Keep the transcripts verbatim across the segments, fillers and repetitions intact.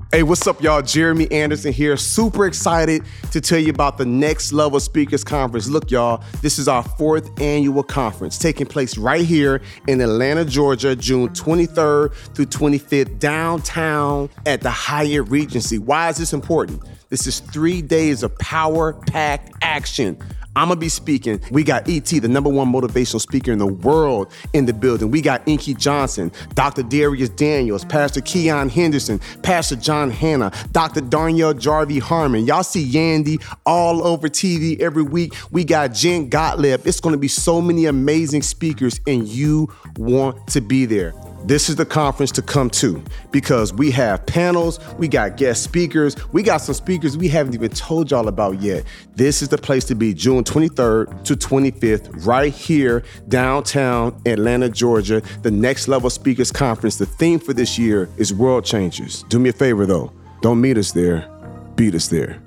Hey, what's up, y'all? Jeremy Anderson here. Super excited to tell you about the Next Level Speakers Conference. Look, y'all, this is our fourth annual conference taking place right here in Atlanta, Georgia, June twenty-third through twenty-fifth, downtown at the Hyatt Regency. Why is this important? This is three days of power-packed action. I'm going to be speaking. We got E T, the number one motivational speaker in the world, in the building. We got Inky Johnson, Doctor Darius Daniels, Pastor Keon Henderson, Pastor John Hanna, Doctor Darnell Jarvie Harmon. Y'all see Yandy all over T V every week. We got Jen Gottlieb. It's going to be so many amazing speakers, and you want to be there. This is the conference to come to because we have panels, we got guest speakers, we got some speakers we haven't even told y'all about yet. This is the place to be, June twenty-third to twenty-fifth, right here, downtown Atlanta, Georgia, the Next Level Speakers Conference. The theme for this year is World Changers. Do me a favor though, don't meet us there, beat us there.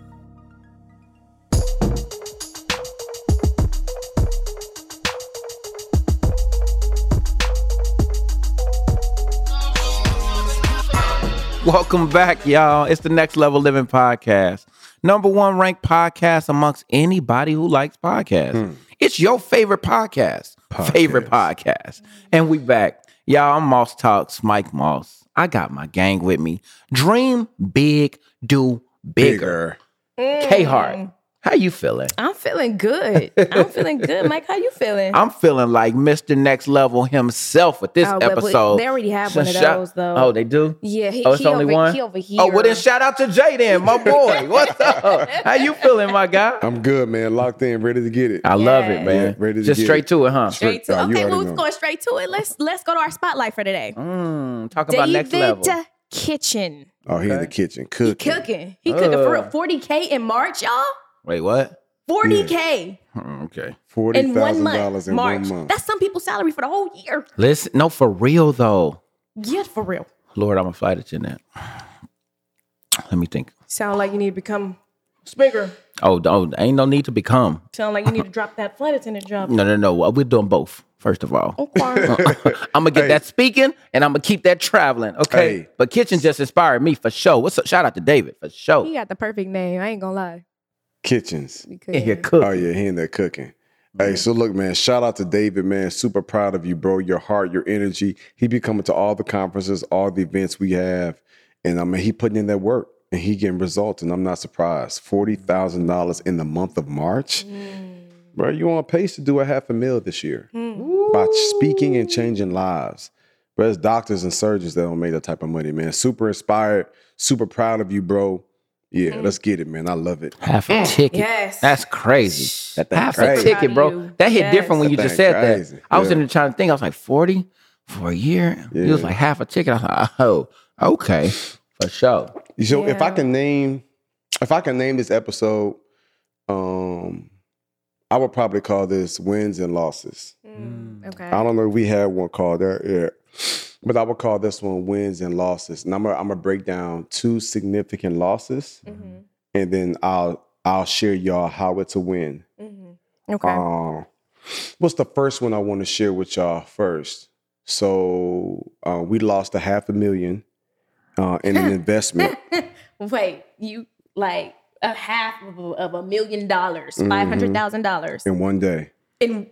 Welcome back, y'all. It's the Next Level Living Podcast. Number one ranked podcast amongst anybody who likes podcasts. Hmm. It's your favorite podcast. podcast. Favorite podcast. And we back. Y'all, I'm Moss Talks, Mike Moss. I got my gang with me. Dream big, do bigger. bigger. Mm. K-Hart, how you feeling? I'm feeling good. I'm feeling good. Mike, how you feeling? I'm feeling like Mister Next Level himself with this oh, but, episode. But they already have one of shout, those, though. Oh, they do? Yeah. He, oh, it's he only over, one? He over here. Oh, well, then shout out to Jay then, my boy. What's up? How you feeling, my guy? I'm good, man. Locked in, ready to get it. I yeah. love it, man. Yeah, ready to Just get straight it. to it, huh? Straight to it. Oh, Okay, well, know. we're going straight to it. Let's let's go to our spotlight for today. Mm, talk David about Next Level. Kitchen. Oh, he okay. in the kitchen He cooking. cooking. He cooking uh. for real. forty K in March, y'all? Wait, what? forty K Mm, okay. forty in one thousand month. dollars in March. one month. That's some people's salary for the whole year. Listen, no, for real, though. Yeah, for real. Lord, I'm a flight attendant. Let me think. Sound like you need to become speaker. Oh, don't, ain't no need to become. Sound like you need to drop that flight attendant job. No, no, no. We're doing both, first of all. Okay. I'm going to get Hey. that speaking, and I'm going to keep that traveling, okay? Hey. But Kitchen just inspired me for sure. What's up? Shout out to David for sure. He got the perfect name. I ain't gonna lie. Kitchens. Because In here cooking. Oh, yeah, he in there cooking. Hey, so look, man, shout out to David, man. Super proud of you, bro. Your heart, your energy. He be coming to all the conferences, all the events we have. And I mean, he putting in that work and he getting results. And I'm not surprised. forty thousand dollars in the month of March. Mm. Bro, you on pace to do a half a mil this year mm. by speaking and changing lives. But there's doctors and surgeons that don't make that type of money, man. Super inspired, super proud of you, bro. Yeah, mm. let's get it, man. I love it. Half a ticket. Yes. That's crazy. That Half crazy. a ticket, bro. You. That hit Yes. different when you That just thing said crazy. that. I was Yeah. in there trying to think. I was like, forty for a year? Yeah. It was like half a ticket. I was like, oh, okay. For sure. So if I Yeah. can name, if I can name this episode, um, I would probably call this Wins and Losses. Mm, okay. I don't know if we had one called there, yeah. But I would call this one Wins and Losses. And I'm gonna I'm gonna break down two significant losses, Mm-hmm. and then I'll I'll share y'all how it's a win. Mm-hmm. Okay. Um, what's the first one I want to share with y'all first? So uh, we lost a half a million uh, in an investment. Wait, you like a half of a, of a million dollars, five hundred thousand dollars in one day. in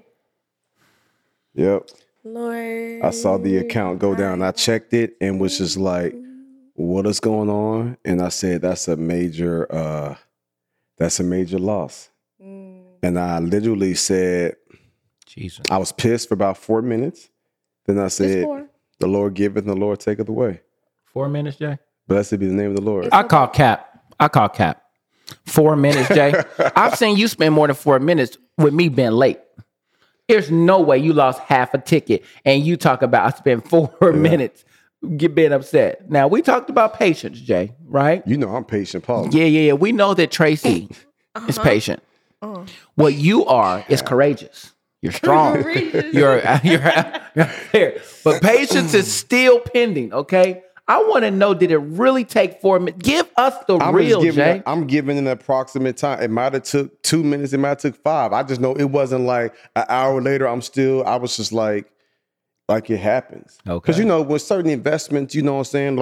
Yep. Lord. I saw the account go down. I checked it and was just like, what is going on? And I said, that's a major, uh, that's a major loss. Mm. And I literally said, Jesus. I was pissed for about four minutes. Then I said, four. the Lord giveth and the Lord taketh away. Four minutes, Jay? Blessed be the name of the Lord. I call cap. I call cap. Four minutes, Jay. I've seen you spend more than four minutes with me being late. There's no way you lost half a ticket and you talk about I spent four yeah. minutes get being upset. Now, we talked about patience, Jay, right? You know I'm patient, Paul. Yeah, yeah, yeah. We know that Tracy uh-huh. is patient. Uh-huh. What you are is courageous. You're strong. you're, you're, you're there. But patience is still pending, okay? I want to know, did it really take four minutes? Give us the I'm real, giving Jay. A, I'm giving an approximate time. It might have took two minutes. It might have took five. I just know it wasn't like an hour later. I'm still, I was just like, like it happens. Okay. Because, you know, with certain investments, you know what I'm saying? Like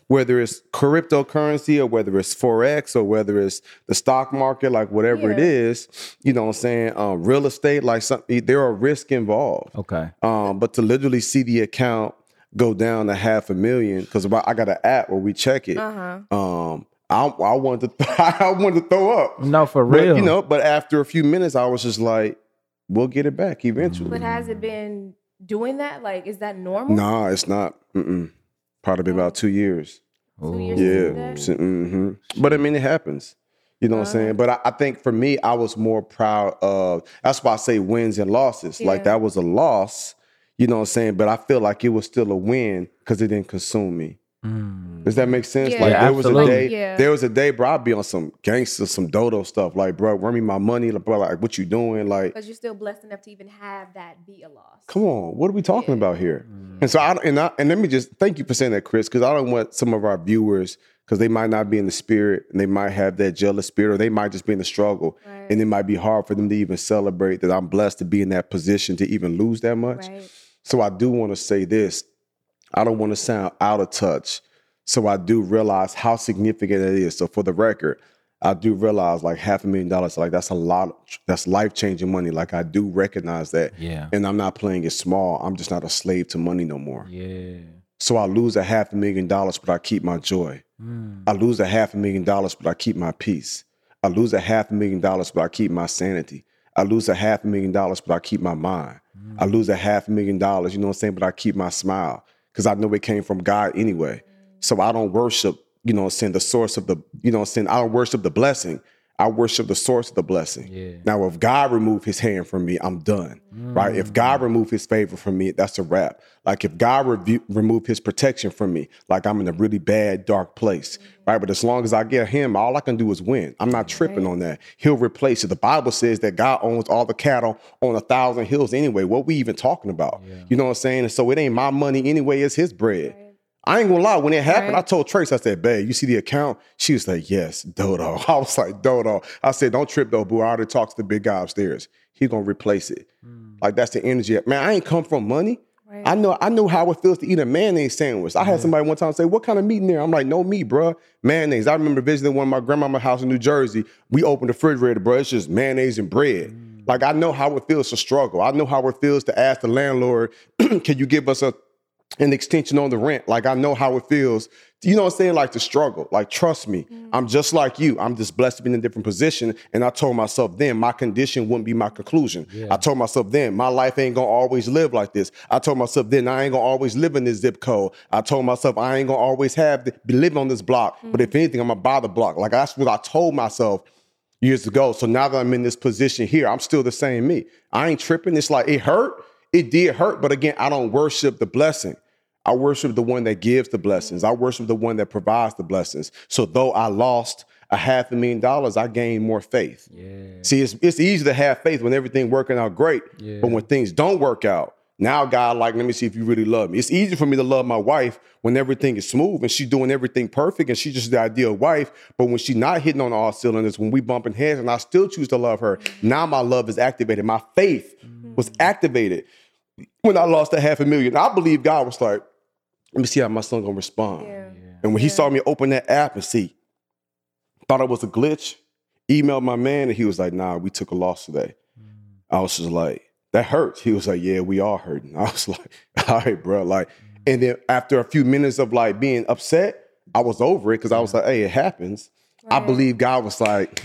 whether it's cryptocurrency or whether it's Forex or whether it's the stock market, like whatever it Yeah. is, you know what I'm saying? Um, real estate, like something, there are risks involved. Okay. Um, but to literally see the account go down to half a million, because I got an app where we check it. Uh-huh. Um, I, I wanted to, I wanted to throw up. No, for But, real. you know, but after a few minutes, I was just like, we'll get it back eventually. But has it been doing that? Like, is that normal? Nah, it's not. Mm-mm. Probably been about two years. Two years to do Yeah. that? So, hmm But I mean, it happens. You know what I'm saying? But I, I think for me, I was more proud of, that's why I say wins and losses. Like Yeah. that was a loss, you know what I'm saying? But I feel like it was still a win because it didn't consume me. Does that make sense? Yeah. Like Yeah, there was a absolutely. day, Yeah. there was a day, bro, I'd be on some gangster, some dodo stuff. Like, bro, run me my money. Like, bro, like, what you doing? Like, Because you're still blessed enough to even have that be a loss. come on, what are we talking Yeah. about here? And so, I and I, and let me just thank you for saying that, Chris, because I don't want some of our viewers, because they might not be in the spirit and they might have that jealous spirit, or they might just be in the struggle, Right. and it might be hard for them to even celebrate that I'm blessed to be in that position to even lose that much. Right. So I do want to say this. I don't want to sound out of touch. So I do realize how significant it is. So for the record, I do realize like half a million dollars, like that's a lot, that's life-changing money. Like I do recognize that. Yeah. And I'm not playing it small. I'm just not a slave to money no more. Yeah. So I lose a half a million dollars, but I keep my joy. I lose a half a million dollars, but I keep my peace. I lose a half a million dollars, but I keep my sanity. I lose a half a million dollars, but I keep my mind. I lose a half a million dollars, you know what I'm saying? But I keep my smile because I know it came from God anyway. So I don't worship, you know what I'm saying, the source of the, you know what I'm saying? I don't worship the blessing. I worship the source of the blessing. Yeah. Now, if God remove his hand from me, I'm done, right? If God remove his favor from me, that's a wrap. Like if God revu- remove his protection from me, like I'm in a really bad, dark place, right? But as long as I get him, all I can do is win. I'm not tripping on that. He'll replace it. The Bible says that God owns all the cattle on a thousand hills anyway. What we even talking about? You know what I'm saying? And so it ain't my money anyway, it's his bread. I ain't gonna lie, when it happened, Right. I told Trace, I said, babe, you see the account? She was like, yes, Dodo. I was like, Dodo. I said, don't trip though, boo. I already talked to the big guy upstairs. He gonna replace it. Like that's the energy. Man, I ain't come from money. Right. I know I know how it feels to eat a mayonnaise sandwich. I had somebody one time say, what kind of meat in there? I'm like, no meat, bro. Mayonnaise. I remember visiting one of my grandmama's house in New Jersey. We opened the refrigerator, bro. It's just mayonnaise and bread. Like I know how it feels to struggle. I know how it feels to ask the landlord, can you give us a an extension on the rent? Like I know how it feels. You know what I'm saying? Like to struggle. Like trust me, I'm just like you. I'm just blessed to be in a different position. And I told myself then my condition wouldn't be my conclusion. I told myself then my life ain't gonna always live like this. I told myself then I ain't gonna always live in this zip code. I told myself I ain't gonna always have to be living on this block. But if anything, I'm gonna buy the block. Like that's what I told myself years ago. So now that I'm in this position here, I'm still the same me. I ain't tripping. It's like it hurt. It did hurt. But again, I don't worship the blessing. I worship the one that gives the blessings. I worship the one that provides the blessings. So though I lost a half a million dollars, I gained more faith. Yeah. See, it's, it's easy to have faith when everything working out great. Yeah. But when things don't work out, now God like, let me see if you really love me. It's easy for me to love my wife when everything is smooth and she's doing everything perfect and she's just the ideal wife. But when she's not hitting on all cylinders, when we bumping heads and I still choose to love her, now my love is activated. My faith was activated when I lost a half a million. I believe God was like, let me see how my son gonna respond. Yeah. And when he saw me open that app and see, thought it was a glitch, emailed my man and he was like, nah, we took a loss today. I was just like, that hurts. He was like, yeah, we are hurting. I was like, all right, bro. Like, and then after a few minutes of like being upset, I was over it because I was like, hey, it happens. I Right. believe God was like,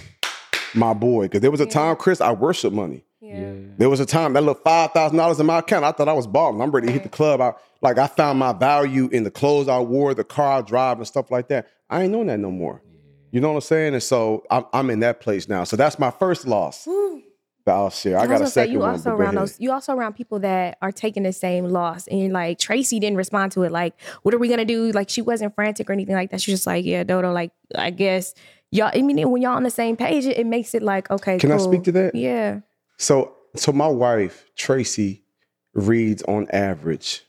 my boy. Because there was a time, Chris, I worshiped money. Yeah. There was a time that little five thousand dollars in my account. I thought I was balling. I'm ready to hit the club. I, like I found my value in the clothes I wore, the car I drive, and stuff like that. I ain't doing that no more. You know what I'm saying? And so I'm, I'm in that place now. So that's my first loss that I'll share. I I got was a gonna say second you one. also but go around ahead. those. You also around people that are taking the same loss, and you're like Tracy didn't respond to it. Like, what are we gonna do? Like, she wasn't frantic or anything like that. She's just like, yeah, Dodo. Like, I guess y'all. I mean, when y'all on the same page, it, it makes it like, okay, Can I cool. speak to that? Yeah. So, so my wife, Tracy, reads on average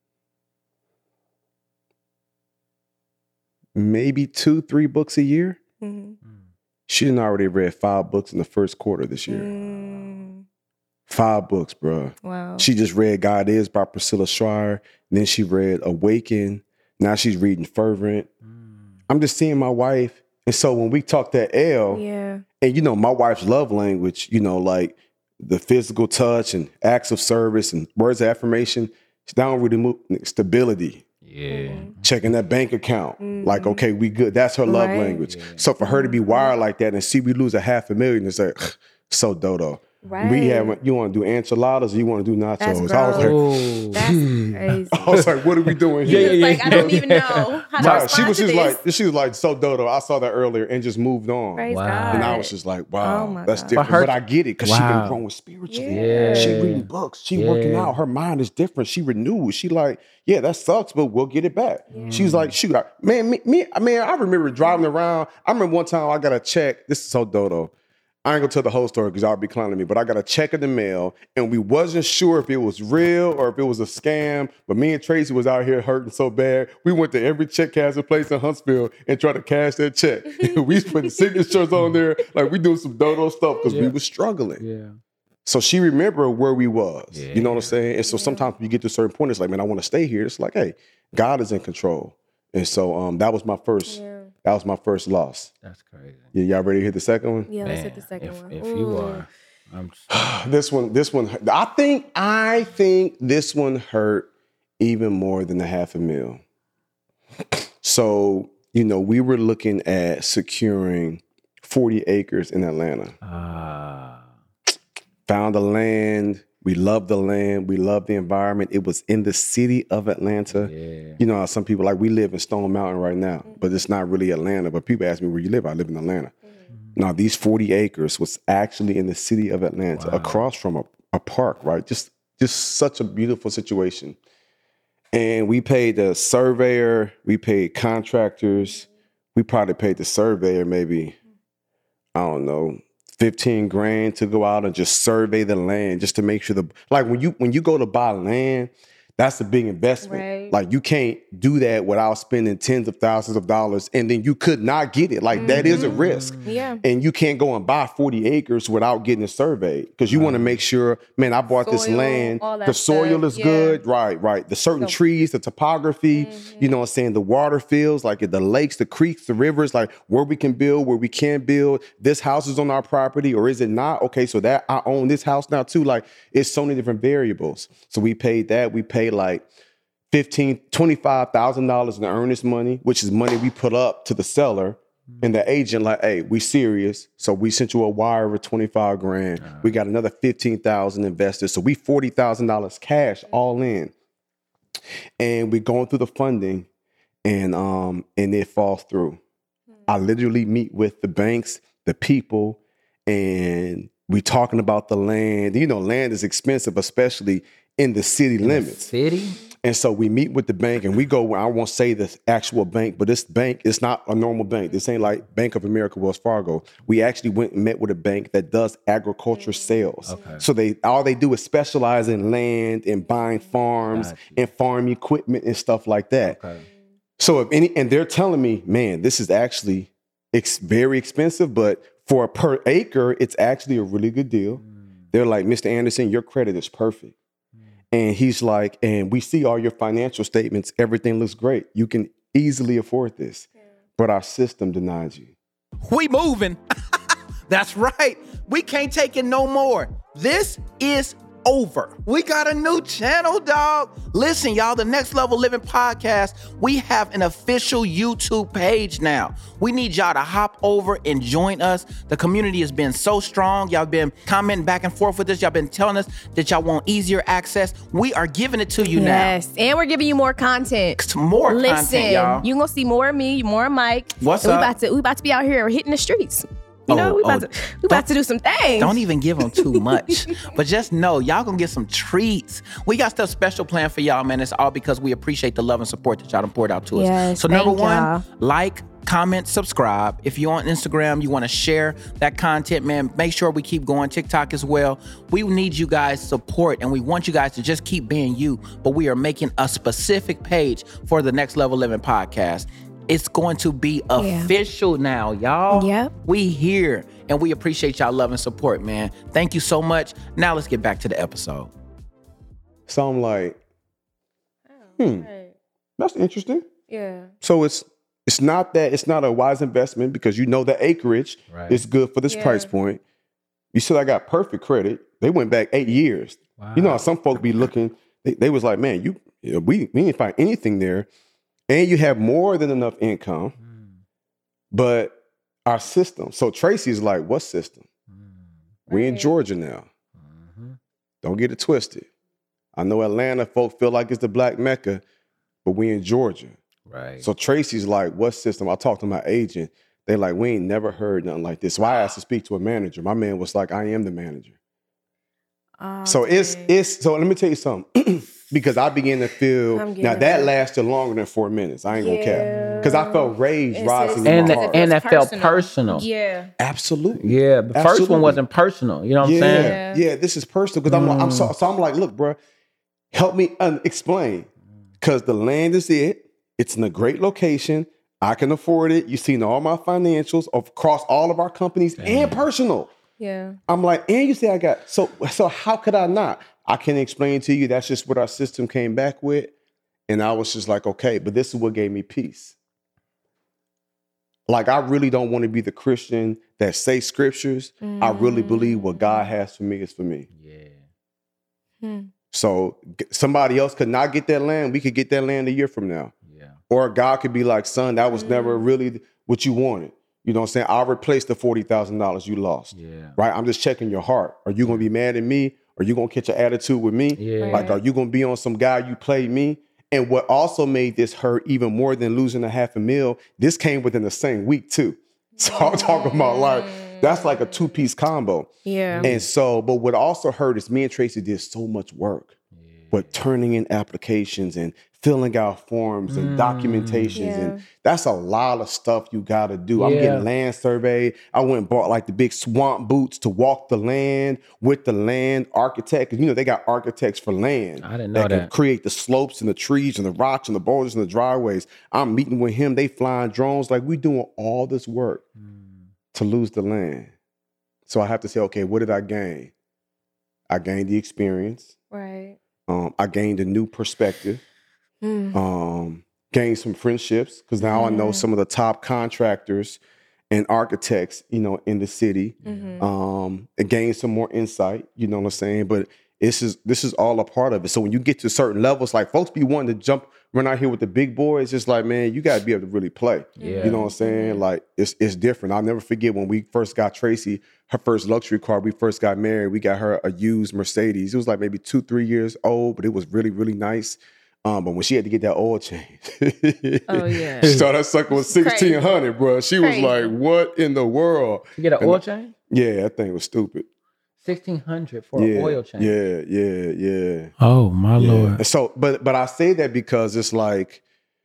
maybe two, three books a year. Mhm. She done already read five books in the first quarter this year. Mm, Five books, bruh. wow. She just read God Is by Priscilla Schreier. Then she read Awaken. Now she's reading Fervent. Mm. I'm just seeing my wife. And so when we talk that L, yeah. and you know, my wife's love language, you know, like the physical touch and acts of service and words of affirmation, she don't really move stability. Yeah. Checking that bank account. Mm-hmm. Like, okay, we good. That's her love right. language. Yeah. So for her to be wired like that and see we lose a half a million, it's like, so dodo. Right. We have, you want to do enchiladas or you want to do nachos? That's I was like, oh. That's crazy. I was like, what are we doing He here? was like, I don't even know how to right. respond She was to just this. like, she was like, so dodo. I saw that earlier and just moved on. Praise wow. God. And I was just like, wow, oh that's God. different. But, her, but I get it because wow. she been growing spiritually. Yeah. She reading books. She yeah. working out. Her mind is different. She renewed. She like, yeah, that sucks, but we'll get it back. Yeah. She's like, shoot, I, man, me, me, I mean, I remember driving around. I remember one time I got a check. This is so dodo. I ain't gonna tell the whole story because y'all be clowning me, but I got a check in the mail and we wasn't sure if it was real or if it was a scam. But me and Tracy was out here hurting so bad. We went to every check casting place in Huntsville and tried to cash that check. We was putting signatures on there, like we doing some dodo stuff because yeah. we was struggling. Yeah. So she remembered where we was. Yeah. You know what I'm saying? And so yeah. sometimes you get to a certain point, it's like, man, I want to stay here. It's like, hey, God is in control. And so um, that was my first. Yeah. That was my first loss. That's crazy. Yeah, y'all ready to hit the second one? Yeah, Man, let's hit the second if, one. If Ooh. you are, I'm. Just... this one, this one. I think, I think this one hurt even more than the half a mil. So you know, we were looking at securing forty acres in Atlanta. Ah. Uh. Found the land. We love the land. We love the environment. It was in the city of Atlanta. Yeah. You know how some people, like, we live in Stone Mountain right now, but it's not really Atlanta. But people ask me where you live. I live in Atlanta. Mm-hmm. Now, these forty acres was actually in the city of Atlanta, wow. across from a, a park, right? Just, just such a beautiful situation. And we paid the surveyor. We paid contractors. We probably paid the surveyor maybe, I don't know, fifteen grand to go out and just survey the land just to make sure the, like when you when you go to buy land, that's a big investment. Right. Like you can't do that without spending tens of thousands of dollars and then you could not get it. Like mm-hmm. that is a risk. Yeah. And you can't go and buy forty acres without getting it surveyed because you right. want to make sure, man, I bought soil, this land. The soil stuff. is yeah. good. Right, right. The certain so, trees, the topography, mm-hmm. you know what I'm saying? The water fields, like the lakes, the creeks, the rivers, like where we can build, where we can't build. This house is on our property or is it not? Okay, so that I own this house now too. Like it's so many different variables. So we paid that. We paid like fifteen thousand dollars, twenty-five thousand dollars in earnest money, which is money we put up to the seller. And the agent like, hey, we serious. So we sent you a wire of twenty-five grand. Uh-huh. We got another fifteen thousand invested. So we forty thousand dollars cash all in. And we're going through the funding and um and it falls through. Mm-hmm. I literally meet with the banks, the people, and we talking about the land. You know, land is expensive, especially in the city in limits. The city? And so we meet with the bank and we go, I won't say the actual bank, but this bank is not a normal bank. This ain't like Bank of America, Wells Fargo. We actually went and met with a bank that does agriculture sales. Okay. So they all they do is specialize in land and buying farms and farm equipment and stuff like that. Okay. So if any, and they're telling me, man, this is actually ex- very expensive, but for a per acre, it's actually a really good deal. Mm. They're like, Mister Anderson, your credit is perfect. And he's like, and we see all your financial statements. Everything looks great. You can easily afford this. Yeah. But our system denies you. We moving. That's right. We can't take it no more. This is over. We got a new channel, dog. Listen, y'all, the Next Level Living Podcast, we have an official YouTube page now. We need y'all to hop over and join us. The community has been so strong. Y'all been commenting back and forth with us. Y'all been telling us that y'all want easier access. We are giving it to you yes. now. Yes, and we're giving you more content. More Listen, content, y'all. You're going to see more of me, more of Mike. What's and up? We about, to, we about to be out here hitting the streets. You know, oh, we about, oh, to, we about to do some things. Don't even give them too much. But just know, y'all gonna get some treats. We got stuff special planned for y'all, man. It's all because we appreciate the love and support that y'all done poured out to us. Yes, so number one, y'all. like, comment, subscribe. If you're on Instagram, you want to share that content, man, make sure we keep going. TikTok as well. We need you guys' support, and we want you guys to just keep being you. But we are making a specific page for the Next Level Living Podcast. It's going to be official yeah. now, y'all. Yep. We here, and we appreciate y'all love and support, man. Thank you so much. Now let's get back to the episode. So I'm like, hmm, that's interesting. Yeah. So it's it's not that it's not a wise investment because you know the acreage Right. is good for this Yeah. price point. You said I got perfect credit. They went back eight years. Wow. You know how some folks be looking, they, they was like, man, you, you know, we, we didn't find anything there. And you have more than enough income. Mm. But our system, so Tracy's like, what system? Mm. We in Right. Georgia now. Mm-hmm. Don't get it twisted. I know Atlanta folk feel like it's the Black Mecca, but we in Georgia. Right. So Tracy's like, what system? I talked to my agent. They like, we ain't never heard nothing like this. So I asked to speak to a manager. My man was like, I am the manager. Oh, So it's dang. it's so let me tell you something. Because I began to feel I'm getting now that it. lasted longer than four minutes. I ain't gonna cap. Yeah. Because I felt rage It's- rising it's- in and my that, heart. and that It's felt personal. Yeah. Absolutely. Yeah, the first Absolutely. one wasn't personal. You know what yeah, I'm saying? yeah, this is personal. Because I'm like, I'm Mm. so, so I'm like, look, bro, help me un- explain. Because the land is it. It's in a great location. I can afford it. You've seen all my financials across all of our companies and personal. Yeah. I'm like, and you say I got so so how could I not? I can explain to you that's just what our system came back with. And I was just like, okay, but this is what gave me peace. Like I really don't want to be the Christian that say scriptures. I really believe what God has for me is for me. Yeah. Hmm. So g- somebody else could not get that land. We could get that land a year from now. Yeah. Or God could be like, son, that was never Mm. really what you wanted. You know what I'm saying? I'll replace the forty thousand dollars you lost. Yeah. Right? I'm just checking your heart. Are you going to be mad at me? Are you going to catch an attitude with me? Yeah. Right. Like, are you going to be on some guy you played me? And what also made this hurt even more than losing a half a mil, this came within the same week too. So I'm talking about like, that's like a two-piece combo. Yeah. And so, but what also hurt is me and Tracy did so much work, but turning in applications and filling out forms and documentations. Yeah. And that's a lot of stuff you got to do. I'm Yeah. getting land surveyed. I went and bought like the big swamp boots to walk the land with the land architect. 'Cause, you know, they got architects for land. I didn't know can that. create the slopes and the trees and the rocks and the boulders and the driveways. I'm meeting with him. They flying drones. Like we doing all this work to lose the land. So I have to say, okay, what did I gain? I gained the experience. Right. Um, I gained a new perspective. Mm. Um, gained some friendships because now I know some of the top contractors and architects, you know, in the city. Mhm. Um, and gained some more insight. You know what I'm saying? But this is this is all a part of it. So when you get to certain levels, like folks be wanting to jump, run out here with the big boys. It's like, man, you got to be able to really play. Yeah. You know what I'm saying? Like it's it's different. I'll never forget when we first got Tracy her first luxury car. We first got married. We got her a used Mercedes. It was like maybe two, three years old, but it was really, really nice. Um, but when she had to get that oil change, Oh, yeah. she thought that sucker was Crazy. sixteen hundred, bro. She Crazy. was like, "What in the world?" You get an And- oil change? Yeah, that thing was stupid. sixteen hundred for yeah, an oil change. yeah, yeah, yeah. Oh my Yeah. lord. And so, but but I say that because it's like,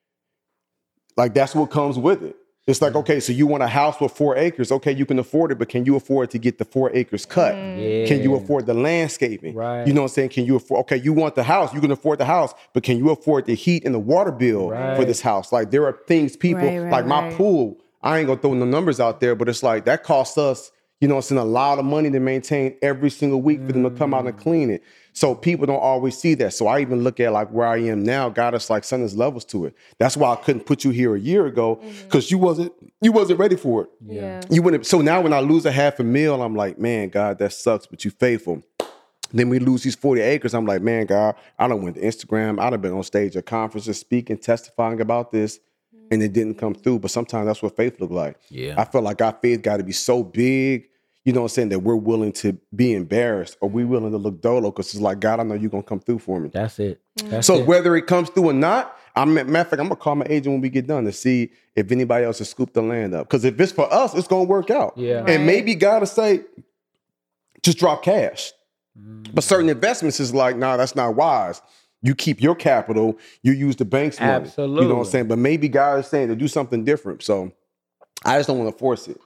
like that's what comes with it. It's like, okay, so you want a house with four acres. Okay, you can afford it, but can you afford to get the four acres cut? Yeah. Can you afford the landscaping? Right. You know what I'm saying? Can you afford, okay, you want the house, you can afford the house, but can you afford the heat and the water bill Right. for this house? Like there are things people, Right, right, like my right. pool, I ain't gonna throw no numbers out there, but it's like that costs us, you know, it's in a lot of money to maintain every single week for them to come out and clean it. So people don't always see that. So I even look at like where I am now, got us like son, there's levels to it. That's why I couldn't put you here a year ago because you wasn't you wasn't ready for it. Yeah. You wouldn't. So now when I lose a half a mil, I'm like, man, God, that sucks, but you faithful. Then we lose these forty acres. I'm like, man, God, I done went to Instagram. I done been on stage at conferences speaking, testifying about this, and it didn't come through. But sometimes that's what faith look like. Yeah. I feel like our faith got to be so big, you know what I'm saying, that we're willing to be embarrassed or we're willing to look dolo because it's like, God, I know you're going to come through for me. That's it. That's So it. whether it comes through or not, I'm matter of fact, I'm gonna call my agent when we get done to see if anybody else has scooped the land up. Because if it's for us, it's gonna work out. Yeah. Right. And maybe God will say, just drop cash. But certain investments is like, nah, that's not wise. You keep your capital, you use the bank's money. You know what I'm Absolutely. saying? But maybe God is saying to do something different. So I just don't want to force it.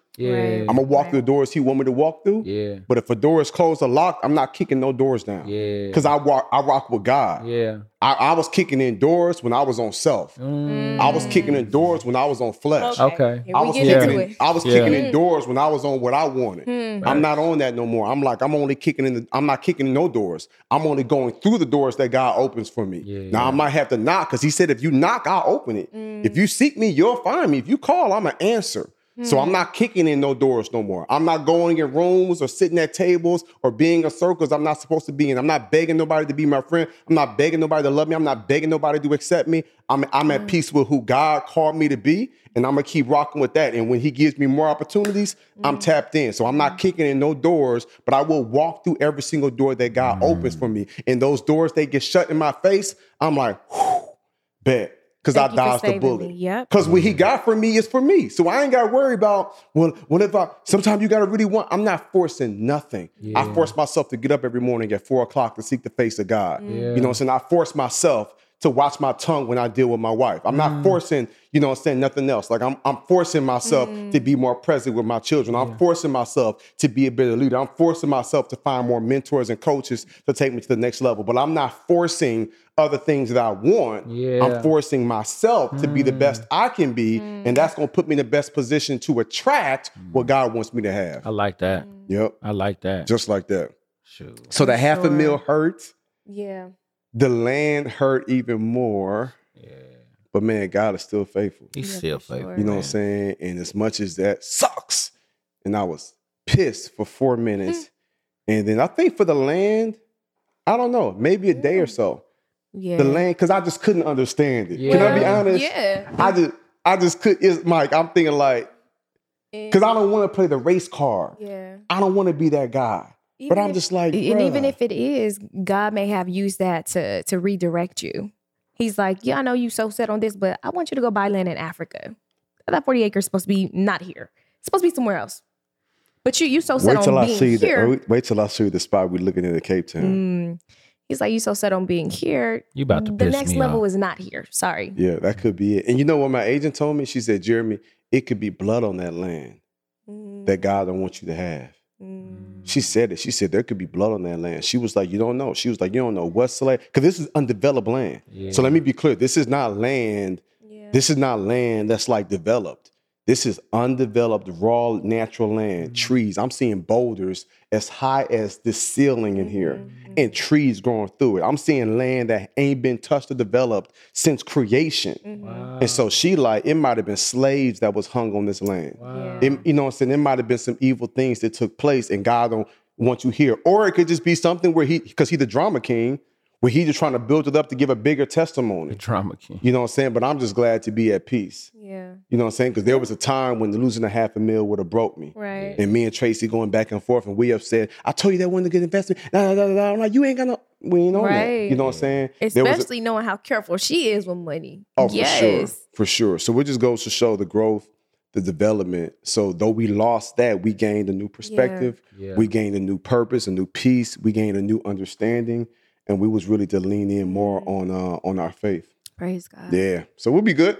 Yeah. Right. I'm gonna walk Right. through the doors he want me to walk through. Yeah. But if a door is closed or locked, I'm not kicking no doors down. Yeah. Because I walk, I rock with God. Yeah. I, I was kicking in doors when I was on self. Mm. I was kicking in doors when I was on flesh. Okay. Here I we was get kicking into in, it. I was Yeah. kicking in doors when I was on what I wanted. Hmm. I'm not on that no more. I'm like, I'm only kicking in the, I'm not kicking in no doors. I'm only going through the doors that God opens for me. Yeah, now yeah. I might have to knock because he said, if you knock, I'll open it. If you seek me, you'll find me. If you call, I'm an answer. So I'm not kicking in no doors no more. I'm not going in rooms or sitting at tables or being in circles I'm not supposed to be in. I'm not begging nobody to be my friend. I'm not begging nobody to love me. I'm not begging nobody to accept me. I'm, I'm at peace with who God called me to be, and I'm going to keep rocking with that. And when he gives me more opportunities, I'm tapped in. So I'm not kicking in no doors, but I will walk through every single door that God opens for me. And those doors, they get shut in my face, I'm like, whew, bet. Because I Thank you for dodged the saving bullet. me. Yep. Because what he got for me is for me. So I ain't got to worry about, well, what if I, sometimes you got to really want, I'm not forcing nothing. I force myself to get up every morning at four o'clock to seek the face of God. Yeah. You know what I'm saying? I force myself to watch my tongue when I deal with my wife. I'm not forcing, you know what I'm saying, nothing else. Like I'm I'm forcing myself to be more present with my children. I'm forcing myself to be a better leader. I'm forcing myself to find more mentors and coaches to take me to the next level. But I'm not forcing other things that I want. Yeah. I'm forcing myself to be the best I can be. And that's going to put me in the best position to attract what God wants me to have. I like that. Yep. I like that. Just like that. Shoot. So the half a sure. mil hurt. Yeah. The land hurt even more. Yeah. But man, God is still faithful. He's Yeah, still for faithful. sure. You know what I'm man. saying? And as much as that sucks, and I was pissed for four minutes. And then I think for the land, I don't know, maybe a day or so. Yeah. The land, because I just couldn't understand it. Can I be Yeah. honest? Yeah. I just I just could it's Mike, I'm thinking like, because I don't want to play the race card. Yeah. I don't want to be that guy. But Even I'm if- just like, and even bruh. if it is, God may have used that to to redirect you. He's like, yeah, I know you so set on this, but I want you to go buy land in Africa. That forty acres is supposed to be not here. It's supposed to be somewhere else. But you you so set Wait till on I being see here. the wait till I see the spot we're looking at in Cape Town. Mm. He's like, you so set on being here. You about to The piss next me level off. is not here. Sorry. Yeah, that could be it. And you know what my agent told me? She said, Jeremy, it could be blood on that land Mm, that God don't want you to have. mm, She said it. She said there could be blood on that land. She was like, you don't know. She was like, you don't know what's land. Because this is undeveloped land. Yeah. So let me be clear. This is not land. yeah. This is not land that's like developed. This is undeveloped, raw, natural land, trees. I'm seeing boulders as high as the ceiling in here and trees growing through it. I'm seeing land that ain't been touched or developed since creation. Wow. And so she like, it might have been slaves that was hung on this land. Wow. It- you know what I'm saying? There might have been some evil things that took place and God don't want you here. Or it could just be something where he, because he's the drama king, where he just trying to build it up to give a bigger testimony. The drama king. You know what I'm saying? But I'm just glad to be at peace. Yeah. You know what I'm saying? Because there was a time when losing a half a mil would have broke me. Right. And me and Tracy going back and forth, and we upset. I told you that wasn't a good investment. Nah, nah, nah, nah. I'm like, you ain't got no. We ain't on that. Right. You know what I'm saying? There was a- Especially knowing how careful she is with money. oh, for yes. sure, for sure. So it just goes to show the growth, the development. So though we lost that, we gained a new perspective. Yeah. We gained a new purpose, a new peace. We gained a new understanding, and we was really to lean in more on uh, on our faith. Praise God. Yeah. So we'll be good.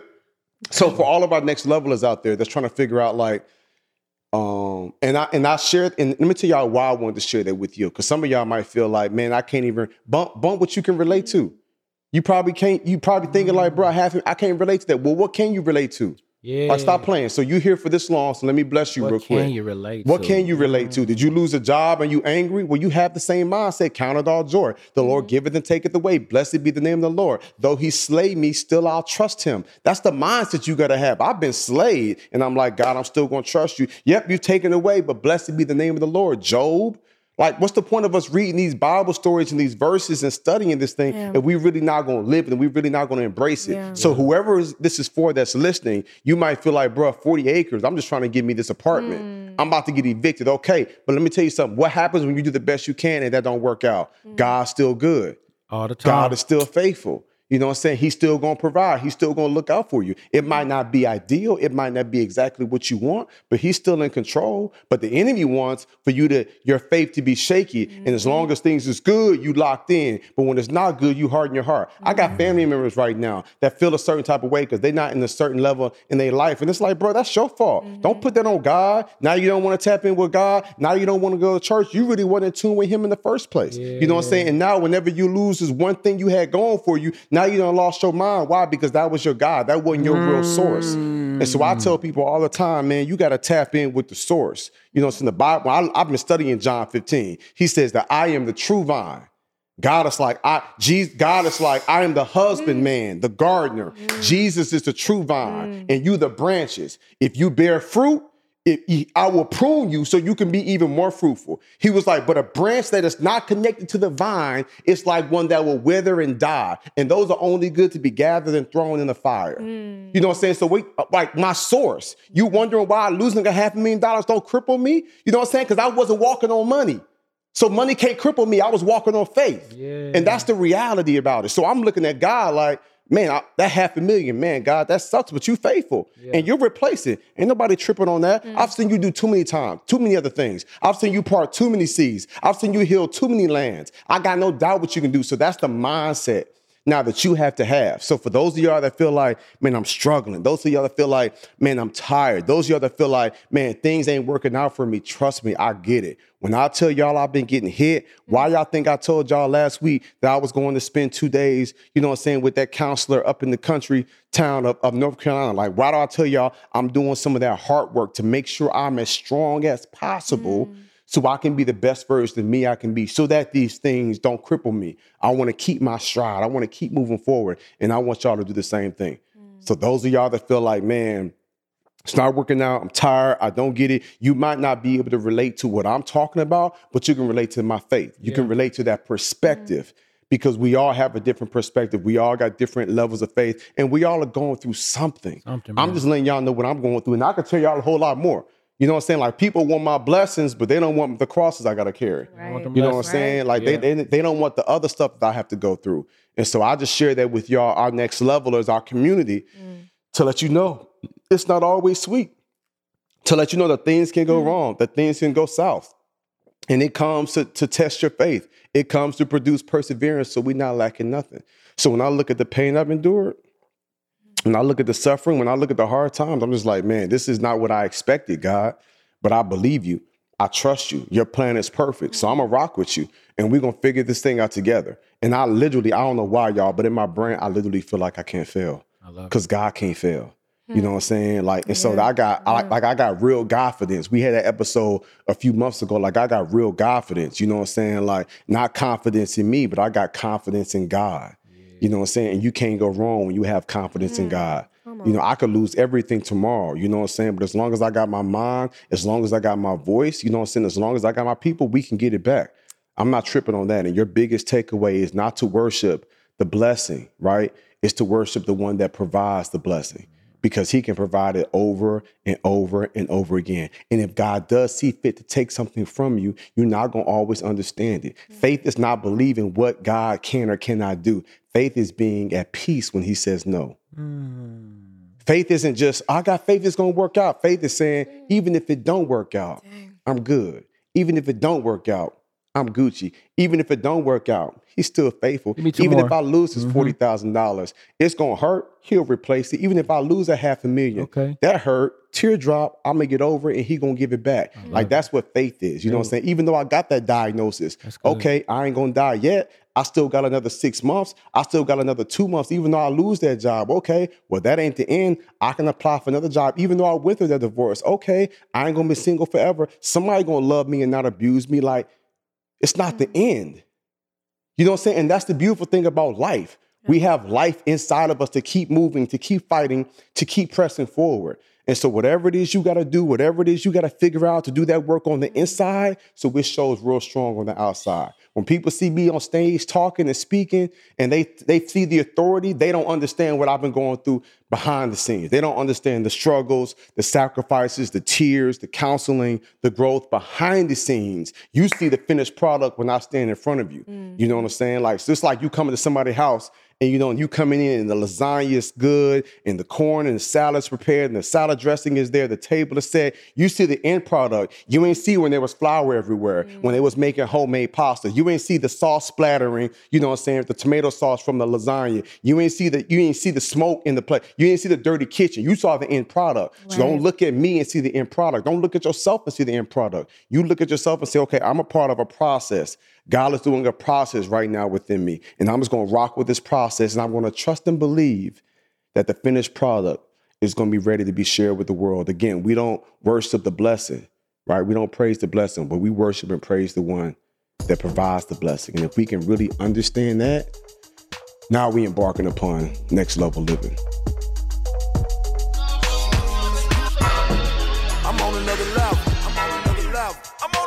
So for all of our next levelers out there that's trying to figure out like, um, and I and I shared, and let me tell y'all why I wanted to share that with you. Because some of y'all might feel like, man, I can't even bump bump what you can relate to. You probably can't, you probably thinking like, bro, I have I can't relate to that. Well, what can you relate to? Yeah. Like, stop playing. So you here for this long, so let me bless you What real can quick. you relate What to? can you relate to? Did you lose a job and you angry? Well, you have the same mindset. Count it all joy. The Lord giveth and taketh away. Blessed be the name of the Lord. Though he slay me, still I'll trust him. That's the mindset you got to have. I've been slayed, and I'm like, God, I'm still going to trust you. Yep, you've taken away, but blessed be the name of the Lord. Job. Like, what's the point of us reading these Bible stories and these verses and studying this thing Yeah. if we really not going to live it and we really not going to embrace it? Yeah. So whoever is, this is for that's listening, you might feel like, bro, forty acres, I'm just trying to give me this apartment. Mm. I'm about to get evicted. Okay, but let me tell you something. What happens when you do the best you can and that don't work out? Mm. God's still good. All the time. God is still faithful. You know what I'm saying? He's still going to provide. He's still going to look out for you. It might not be ideal. It might not be exactly what you want, but he's still in control. But the enemy wants for you to, your faith to be shaky. Mm-hmm. And as long as things is good, you locked in. But when it's not good, you harden your heart. Mm-hmm. I got family members right now that feel a certain type of way because they're not in a certain level in their life. And it's like, bro, that's your fault. Mm-hmm. Don't put that on God. Now you don't want to tap in with God. Now you don't want to go to church. You really weren't in tune with him in the first place. Yeah. You know what I'm saying? And now whenever you lose this one thing you had going for you, now you done lost your mind. Why? Because that was your God. That wasn't your mm. real source. And so I tell people all the time, man, you got to tap in with the source. You know, it's in the Bible. I, I've been studying John fifteen. He says that I am the true vine. God is like, I, Jesus, God is like, I am the husbandman, the gardener. Mm. Jesus is the true vine, mm. and you the branches. If you bear fruit, It, he, I will prune you so you can be even more fruitful. He was like, but a branch that is not connected to the vine is like one that will wither and die. And those are only good to be gathered and thrown in the fire. Mm. You know what I'm saying? So we, like my source, you wondering why losing a half a million dollars don't cripple me? You know what I'm saying? Because I wasn't walking on money. So money can't cripple me. I was walking on faith. Yeah. And that's the reality about it. So I'm looking at God like, man, I, that half a million, man, God, that sucks, but you faithful. Yeah. And you'll replace it. Ain't nobody tripping on that. Mm. I've seen you do too many times, too many other things. I've seen you part too many seas. I've seen you heal too many lands. I got no doubt what you can do. So that's the mindset now that you have to have. So for those of y'all that feel like, man, I'm struggling. Those of y'all that feel like, man, I'm tired. Those of y'all that feel like, man, things ain't working out for me. Trust me, I get it. When I tell y'all I've been getting hit, why y'all think I told y'all last week that I was going to spend two days, you know what I'm saying, with that counselor up in the country town of, of North Carolina? Like, why do I tell y'all I'm doing some of that hard work to make sure I'm as strong as possible mm. so I can be the best version of me I can be, so that these things don't cripple me? I want to keep my stride. I want to keep moving forward. And I want y'all to do the same thing. Mm. So those of y'all that feel like, man, it's not working out, I'm tired, I don't get it. You might not be able to relate to what I'm talking about, but you can relate to my faith. You yeah. can relate to that perspective mm-hmm. because we all have a different perspective. We all got different levels of faith, and we all are going through something. something I'm just letting y'all know what I'm going through, and I can tell y'all a whole lot more. You know what I'm saying? Like, people want my blessings, but they don't want the crosses I got to carry. Right. You know what I'm saying? Like, yeah. they, they they don't want the other stuff that I have to go through. And so I just share that with y'all, our next levelers, our community, mm. to let you know it's not always sweet, to let you know that things can go mm. wrong, that things can go south. And it comes to, to test your faith. It comes to produce perseverance, so we're not lacking nothing. So when I look at the pain I've endured, when I look at the suffering, when I look at the hard times, I'm just like, man, this is not what I expected, God, but I believe you. I trust you. Your plan is perfect. So I'm going to rock with you, and we're going to figure this thing out together. And I literally, I don't know why, y'all, but in my brain, I literally feel like I can't fail because God can't fail. You know what I'm saying? Like, and so yeah. I got, I, like, I got real confidence. We had that episode a few months ago. Like, I got real confidence. You know what I'm saying? Like, not confidence in me, but I got confidence in God. Yeah. You know what I'm saying? And you can't go wrong when you have confidence mm. in God. You know, I could lose everything tomorrow. You know what I'm saying? But as long as I got my mind, as long as I got my voice, you know what I'm saying? As long as I got my people, we can get it back. I'm not tripping on that. And your biggest takeaway is not to worship the blessing, right? It's to worship the one that provides the blessing, because he can provide it over and over and over again. And if God does see fit to take something from you, you're not going to always understand it. Mm-hmm. Faith is not believing what God can or cannot do. Faith is being at peace when he says no. Mm. Faith isn't just, I got faith it's going to work out. Faith is saying, even if it don't work out, Dang. I'm good. Even if it don't work out, I'm Gucci. Even if it don't work out, he's still faithful. Even more. If I lose his mm-hmm. forty thousand dollars, it's going to hurt. He'll replace it. Even if I lose a half a million, okay. that hurt, teardrop, I'm going to get over it, and he going to give it back. Like, it. That's what faith is. You yeah. know what I'm saying? Even though I got that diagnosis, okay, I ain't going to die yet. I still got another six months. I still got another two months, even though I lose that job. Okay, well, that ain't the end. I can apply for another job, even though I went through that divorce. Okay, I ain't going to be single forever. Somebody going to love me and not abuse me. Like, it's not the end. You know what I'm saying? And that's the beautiful thing about life. We have life inside of us to keep moving, to keep fighting, to keep pressing forward. And so whatever it is you got to do, whatever it is you got to figure out to do that work on the inside, so it shows real strong on the outside. When people see me on stage talking and speaking, and they they see the authority, they don't understand what I've been going through behind the scenes. They don't understand the struggles, the sacrifices, the tears, the counseling, the growth behind the scenes. You see the finished product when I stand in front of you. Mm. You know what I'm saying? Like, it's just like you coming to somebody's house and you know, you coming in and the lasagna is good, and the corn and the salad's prepared, and the salad dressing is there, the table is set. You see the end product. You ain't see when there was flour everywhere, mm. when they was making homemade pasta. You ain't see the sauce splattering, you know what I'm saying, the tomato sauce from the lasagna. You ain't see the you ain't see the smoke in the plate. You ain't see the dirty kitchen. You saw the end product. Right. So don't look at me and see the end product. Don't look at yourself and see the end product. You look at yourself and say, okay, I'm a part of a process. God is doing a process right now within me. And I'm just going to rock with this process. And I'm going to trust and believe that the finished product is going to be ready to be shared with the world. Again, we don't worship the blessing, right? We don't praise the blessing, but we worship and praise the one that provides the blessing. And if we can really understand that, now we embarking upon next level living. I'm on another level. I'm on another level. I'm